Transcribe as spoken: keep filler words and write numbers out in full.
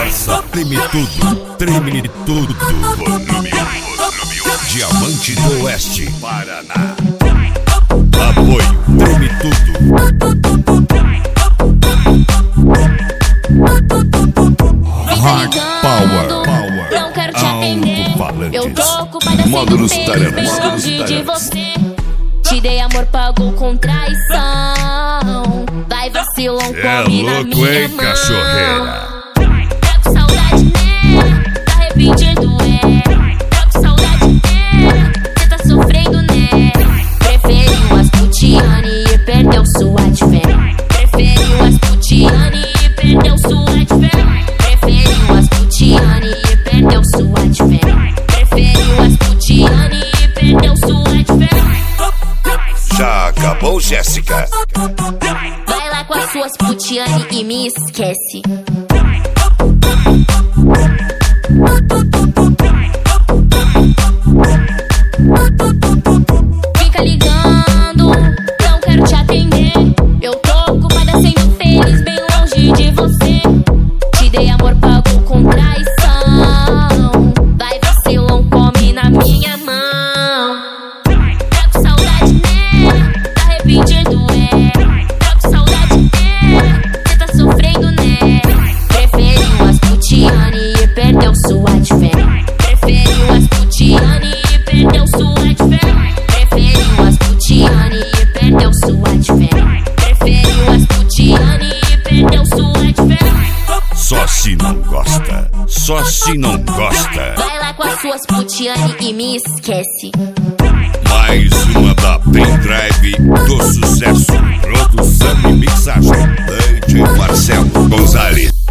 Força, treme tudo, treme tudo. Diamante do Oeste, Paraná. Apoio, treme tudo. Hard Power, Power. Não quero te atender. Eu tô ocupada Módulos sem bem longe de você. Te dei amor, pagou com traição. Vai vacilão, come na minha hein, mão. cachorreira? Tá com saudade, né? Tá arrependido, é? Tá com saudade, né? Cê tá sofrendo, né? Preferiu as putiane e perdeu sua de fé. Preferiu as putiane e perdeu sua de fé. Preferiu as putiane e perdeu sua de fé. Preferiu as putiane e perdeu sua de fé. Já acabou, Jéssica? Vai lá com as suas putiane e me esquece. Fica ligando, não quero te atender. Eu tô ocupada sendo feliz, bem longe de você. Te dei amor, pagou com traição. Vai vacilão, come na minha mão. Tá com saudade, né? Tá arrependido, é? Tá com saudade, né? Cê tá sofrendo, né? Preferiu as putiane e perdeu sua de fé. Preferiu as putiane e perdeu sua de fé. Preferiu as putiane e perdeu sua de fé. Preferiu as putiane e perdeu sua de fé. Só se não gosta, só se não gosta. Vai lá com as suas putiane e me esquece. Mais uma da Pendrive do sucesso. Produção e mixagem, D J Marcelo Gonzalez.